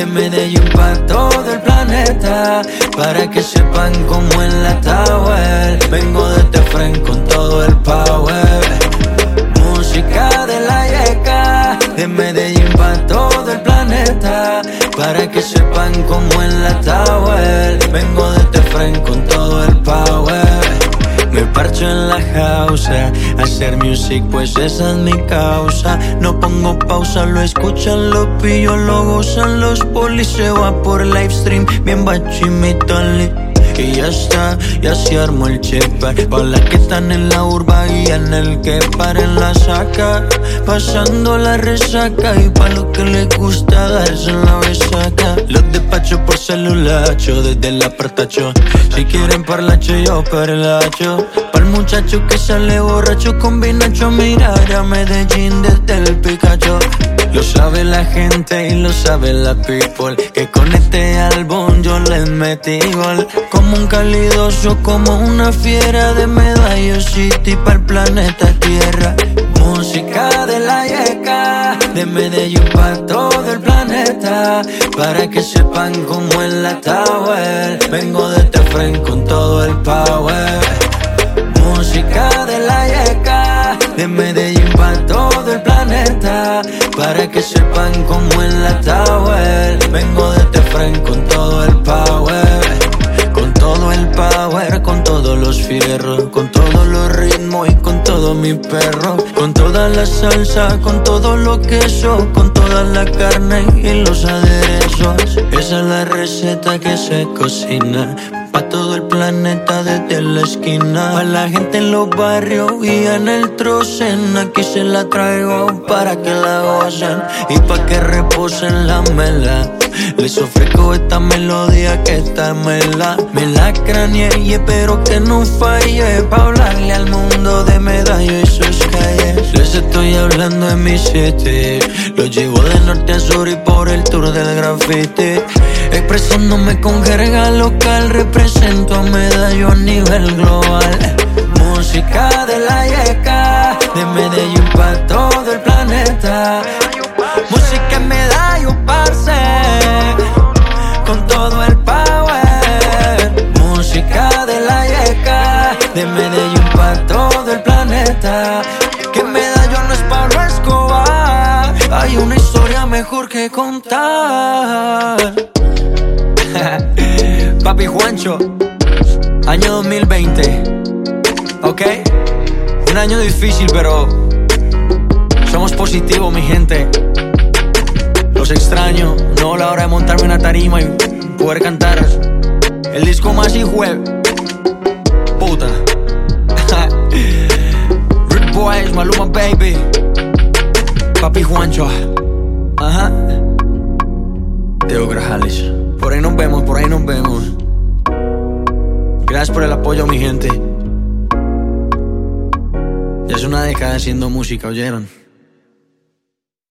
Medellín pa' todo el planeta, para que sepan cómo en la Tower vengo desde frente con todo el power. Música de la yeca, de Medellín pa' todo el planeta, para que sepan cómo en la Tower vengo desde frente con todo el power. Me parcho en la house, hacer music pues esa es mi causa. No pongo pausa, lo escuchan, lo pillo, lo gozan. Los polis se va por livestream, bien bachimito ali. Y ya está, ya se armó el chepa. Pa' las que están en la urba y en el que paren la saca, pasando la resaca. Y pa' los que les gusta darse en la besaca, los despacho por celulacho, desde el apartacho. Si quieren parlacho, yo parlacho. Pa'l muchacho que sale borracho con vinacho, mirar a Medellín desde el Pikachu. Lo sabe la gente y lo sabe la people, que con este álbum yo les metí gol. Como un calidoso, como una fiera, de Medallo City pa'l planeta Tierra. Música de la yeca, de Medellín pa' todo el planeta, para que sepan cómo en la Tower vengo desde frente con todo el power. Música de la yeca, de Medellín pa' todo el planeta, para que sepan cómo en la Tower vengo desde frente con todo el power. Con todo el power, con todos los fierros, con todos los ritmos y con todo mi perro. Con toda la salsa, con todo lo queso, con toda la carne y los aderezos. Esa es la receta que se cocina pa' todo el planeta desde la esquina. Pa' la gente en los barrios y en el trocen, aquí se la traigo para que la gocen y pa' que reposen la mela. Les ofrezco esta melodía que esta me la craneé y espero que no falle, pa' hablarle al mundo de Medallo y sus calles. Les estoy hablando de mi city, los llevo de norte a sur y por el tour del graffiti. Expresándome con jerga local, represento a Medallo a nivel global. Música de la yeca, de Medellín pa' todo el planeta. Música en Medallo, parce, con todo el power. Música de la yeca, de Medellín pa' todo el planeta. Que Medallo no es Pablo Escobar, hay una historia mejor que contar. Papi Juancho, año 2020, ok. Un año difícil, pero somos positivos, mi gente. Los extraño, no la hora de montarme en una tarima y poder cantar el disco más hijueputa. Rude Boys, Maluma Baby, Papi Juancho, ajá. Teo Grajales. Por ahí nos vemos, por ahí nos vemos. Gracias por el apoyo, mi gente. Ya es una década haciendo música, ¿oyeron?